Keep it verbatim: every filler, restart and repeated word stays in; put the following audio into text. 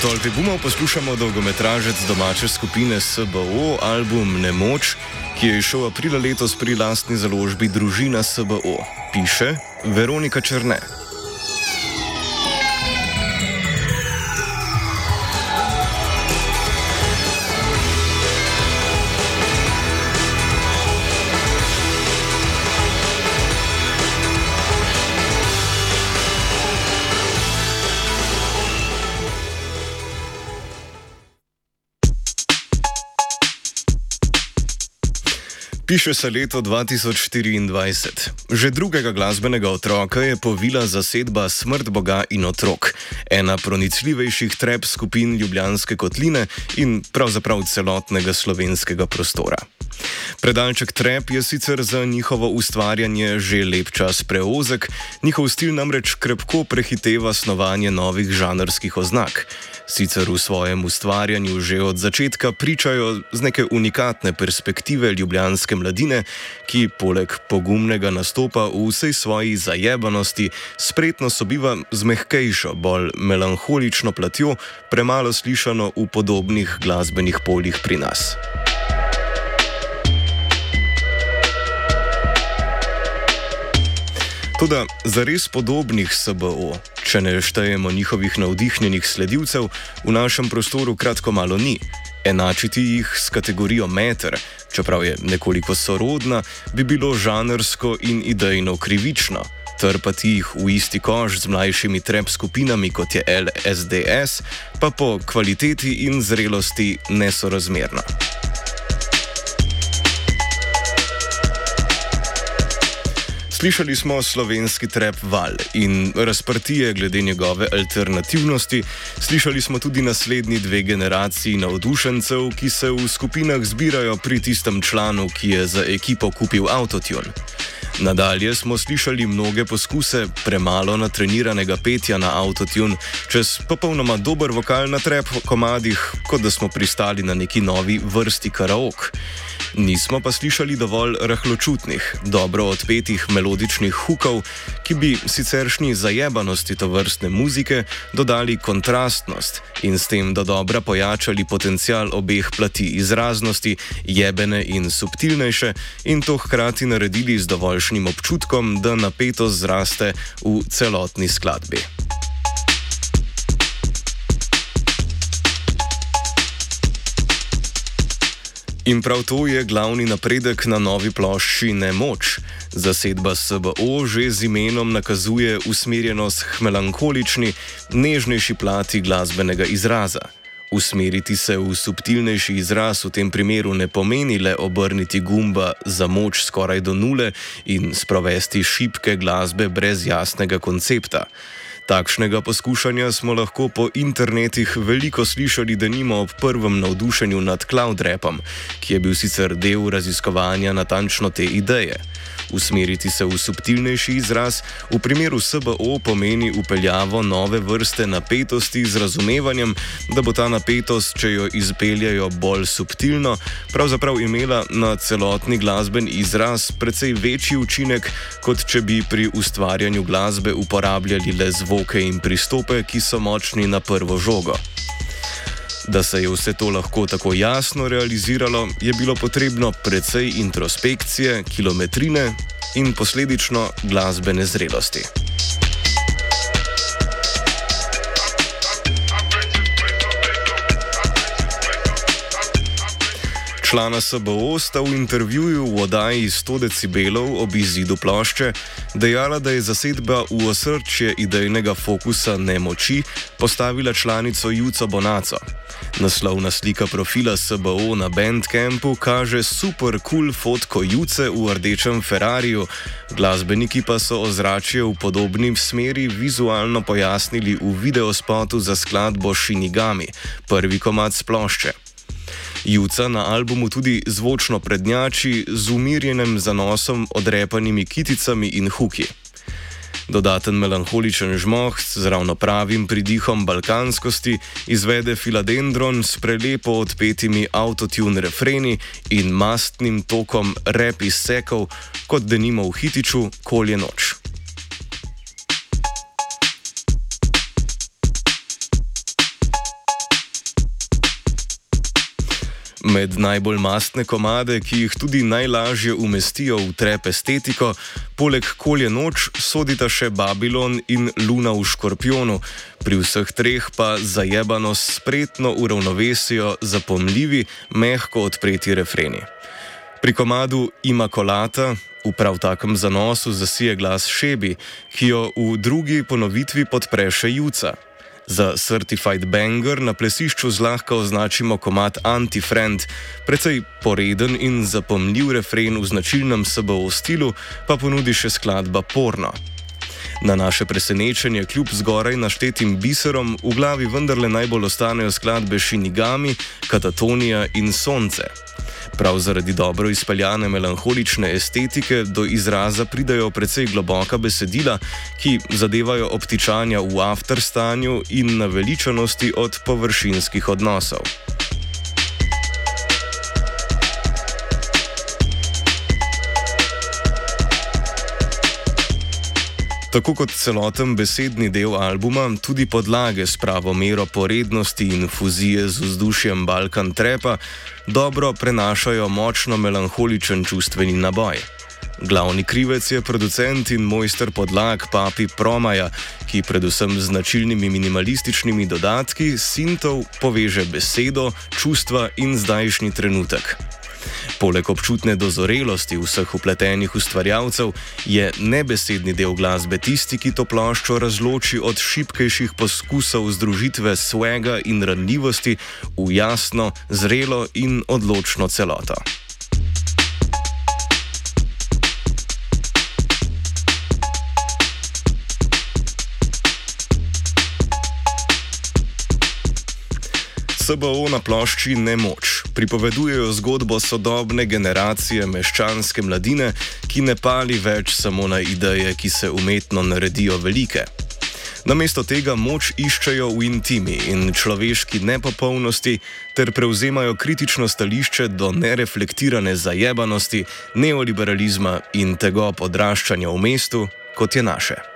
tolpi bumov poslušamo dolgometražec domače skupine S B O, album Nemoč, ki je izšel aprila letos pri lastni založbi Družina S B O. Piše Veronika Černe. Piše se leto dva tisoč štiriindvajset. Že drugega glasbenega otroka je povila zasedba Smrt Boga in otrok, ena pronicljivejših trap skupin Ljubljanske kotline in pravzaprav celotnega slovenskega prostora. Predalček trap je sicer za njihovo ustvarjanje že lep čas preozek, njihov stil namreč krepko prehiteva snovanje novih žanrskih oznak. Sicer v svojem ustvarjanju že od začetka pričajo z neke unikatne perspektive ljubljanske mladine, ki poleg pogumnega nastopa v vsej svoji zajebanosti spretno sobiva z mehkejšo, bolj melanholično platjo, premalo slišano v podobnih glasbenih poljih pri nas. Toda zares podobnih S B O, če ne štejemo njihovih navdihnjenih sledilcev, v našem prostoru kratko malo ni. Enačiti jih s kategorijo meter, čeprav je nekoliko sorodna, bi bilo žanrsko in idejno krivično. Trpati jih v isti koš z mlajšimi trap skupinami, kot je L S D S, pa po kvaliteti in zrelosti nesorazmerno. Slišali smo slovenski trap val in razprtije glede njegove alternativnosti, slišali smo tudi naslednji dve generaciji navdušencev, ki se v skupinah zbirajo pri tistem članu, ki je za ekipo kupil autotune. Nadalje smo slišali mnoge poskuse premalo natreniranega petja na autotune, čez popolnoma dober vokal na trap komadih, kot da smo pristali na neki novi vrsti karaok. Nismo pa slišali dovolj rahločutnih, dobro odpetih melodičnih hukov, ki bi siceršnji zajebanosti tovrstne muzike dodali kontrastnost in s tem dodobra pojačali potencial obeh plati izraznosti, jebene in subtilnejše, in to hkrati naredili z dovoljšnim občutkom, da napetost zraste v celotni skladbi. In prav to je glavni napredek na novi plošči Nemoč. Zasedba S B O že z imenom nakazuje usmerjenost k melankolični, nežnejši plati glasbenega izraza. Usmeriti se v subtilnejši izraz v tem primeru ne pomeni le obrniti gumba za moč skoraj do nule in sprovesti šibke glasbe brez jasnega koncepta. Takšnega poskušanja smo lahko po internetih veliko slišali denimo ob prvem navdušenju nad cloud rapom, ki je bil sicer del raziskovanja natančno te ideje. Usmeriti se v subtilnejši izraz v primeru S B O pomeni upeljavo nove vrste napetosti z razumevanjem, da bo ta napetost, če jo izpeljajo bolj subtilno, pravzaprav imela na celotni glasben izraz precej večji učinek, kot če bi pri ustvarjanju glasbe uporabljali le zvoke in pristope, ki so močni na prvo žogo. Da se je vse to lahko tako jasno realiziralo, je bilo potrebno precej introspekcije, kilometrine in posledično glasbene zrelosti. Člana S B O sta v intervjuju v oddaji sto decibelov ob izidu plošče dejala, da je zasedba v osrčje idejnega fokusa Nemoči postavila članico Juco Bonaco. Naslovna slika profila S B O na Bandcampu kaže super cool fotko Juce v rdečem Ferrariju, glasbeniki pa so ozračje v podobni smeri vizualno pojasnili v videospotu za skladbo Shinigami, prvi komad s plošče. Juca na albumu tudi zvočno prednjači z umirjenim zanosom, odrepanimi kiticami in huki. Dodaten melanholičen žmoh z ravno pravim pridihom balkanskosti izvede Filadendron s prelepo odpetimi autotune refreni in mastnim tokom rap izsekov, kot denimo v hitiču Kol je noč. Med najbolj mastne komade, ki jih tudi najlažje umestijo v trep estetiko, poleg Kolje noč sodita še Babilon in Luna v Škorpijonu, pri vseh treh pa zajebanost spretno uravnovesijo zapomljivi, mehko odpreti refreni. Pri komadu Imakolata v prav takem zanosu zasije glas Šebi, ki jo v drugi ponovitvi podpre še Juca. Za Certified Banger na plesišču zlahka označimo komad Anti-Friend, precej poreden in zapomljiv refren v značilnem S B O stilu, pa ponudi še skladba Porno. Na naše presenečenje, kljub zgoraj naštetim biserom, v glavi vendarle najbolj ostanejo skladbe Shinigami, Katatonija in Sonce. Prav zaradi dobro izpeljane melanholične estetike do izraza pridajo precej globoka besedila, ki zadevajo obtičanja v afterstanju in naveličanosti od površinskih odnosov. Tako kot celoten besedni del albuma, tudi podlage s pravo mero porednosti in fuzije z vzdušjem Balkan Trepa dobro prenašajo močno melanholičen čustveni naboj. Glavni krivec je producent in mojster podlag Papi Promaja, ki predvsem z značilnimi minimalističnimi dodatki sintov poveže besedo, čustva in zdajšnji trenutek. Poleg občutne dozorelosti vseh vpletenih ustvarjalcev je nebesedni del glasbe tisti, ki to ploščo razloči od šibkejših poskusov združitve swega in ranljivosti v jasno, zrelo in odločno celoto. S B O na plošči Nemoč pripovedujejo zgodbo sodobne generacije meščanske mladine, ki ne pali več samo na ideje, ki se umetno naredijo velike. Namesto tega moč iščejo v intimi in človeški nepopolnosti ter prevzemajo kritično stališče do nereflektirane zajebanosti, neoliberalizma in tegob odraščanja v mestu, kot je naše.